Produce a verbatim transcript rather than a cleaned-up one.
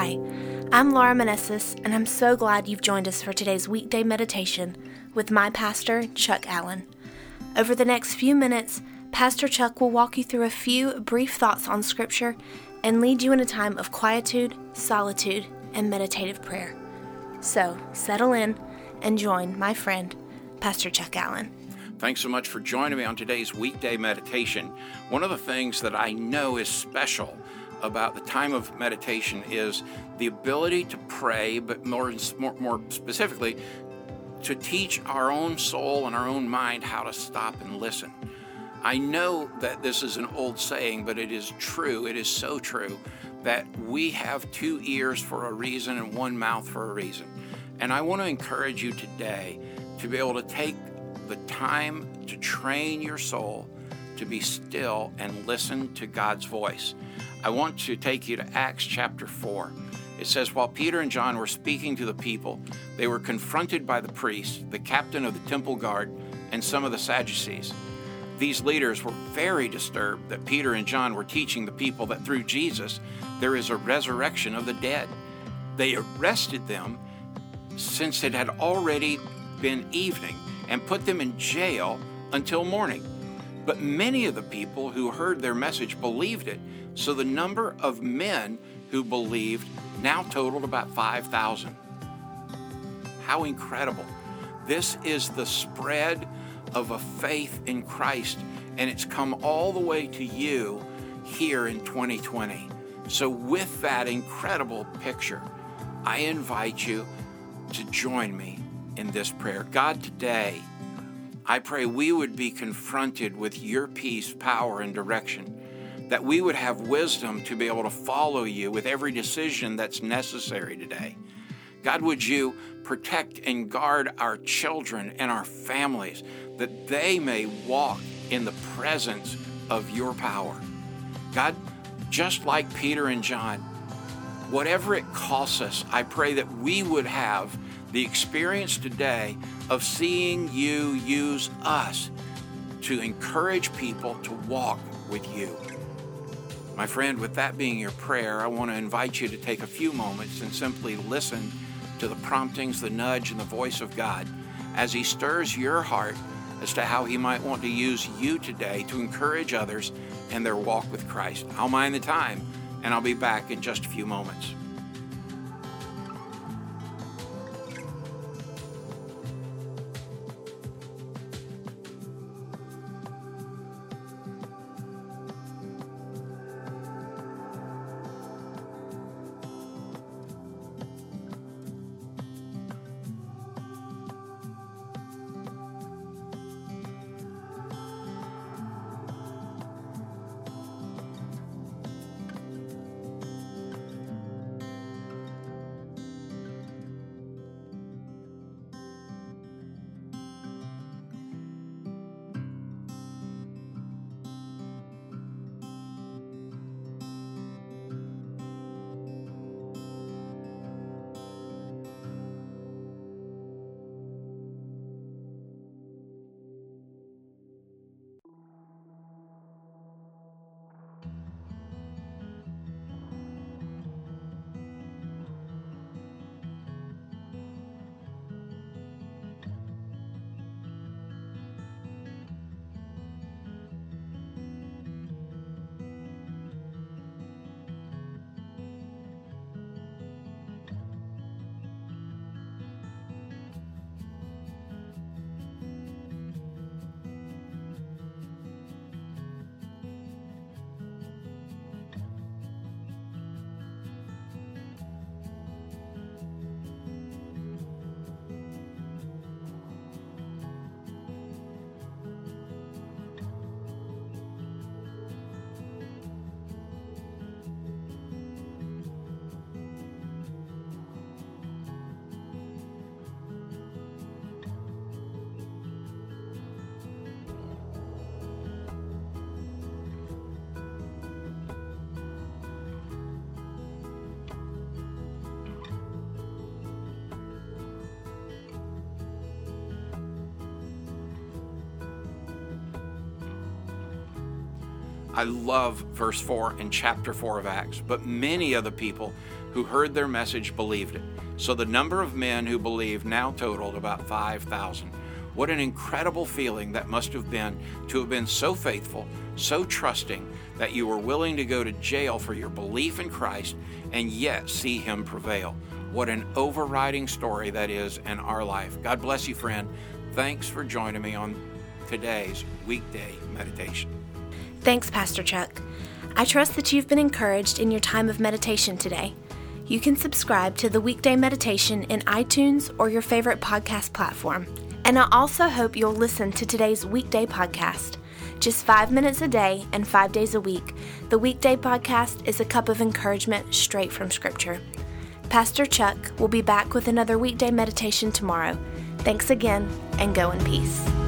Hi, I'm Laura Manessis, and I'm so glad you've joined us for today's weekday meditation with my pastor, Chuck Allen. Over the next few minutes, Pastor Chuck will walk you through a few brief thoughts on Scripture and lead you in a time of quietude, solitude, and meditative prayer. So, settle in and join my friend, Pastor Chuck Allen. Thanks so much for joining me on today's weekday meditation. One of the things that I know is special about the time of meditation is the ability to pray, but more, more, more specifically, to teach our own soul and our own mind how to stop and listen. I know that this is an old saying, but it is true. It is so true that we have two ears for a reason and one mouth for a reason. And I want to encourage you today to be able to take the time to train your soul to be still and listen to God's voice. I want to take you to Acts chapter four. It says, while Peter and John were speaking to the people, they were confronted by the priests, the captain of the temple guard, and some of the Sadducees. These leaders were very disturbed that Peter and John were teaching the people that through Jesus, there is a resurrection of the dead. They arrested them since it had already been evening and put them in jail until morning. But many of the people who heard their message believed it, so the number of men who believed now totaled about five thousand. How incredible. This is the spread of a faith in Christ, and it's come all the way to you here in twenty twenty. So with that incredible picture, I invite you to join me in this prayer. God, today, I pray we would be confronted with your peace, power, and direction, that we would have wisdom to be able to follow you with every decision that's necessary today. God, would you protect and guard our children and our families, that they may walk in the presence of your power. God, just like Peter and John, whatever it costs us, I pray that we would have the experience today of seeing you use us to encourage people to walk with you. My friend, with that being your prayer, I want to invite you to take a few moments and simply listen to the promptings, the nudge, and the voice of God as he stirs your heart as to how he might want to use you today to encourage others in their walk with Christ. I'll mind the time, and I'll be back in just a few moments. I love verse four in chapter four of Acts. But many of the people who who heard their message believed it. So the number of men who believed now totaled about five thousand. What an incredible feeling that must have been to have been so faithful, so trusting, that you were willing to go to jail for your belief in Christ and yet see Him prevail. What an overriding story that is in our life. God bless you, friend. Thanks for joining me on today's weekday meditation. Thanks, Pastor Chuck. I trust that you've been encouraged in your time of meditation today. You can subscribe to the Weekday Meditation in iTunes or your favorite podcast platform. And I also hope you'll listen to today's weekday podcast. Just five minutes a day and five days a week, the weekday podcast is a cup of encouragement straight from Scripture. Pastor Chuck will be back with another weekday meditation tomorrow. Thanks again, and go in peace.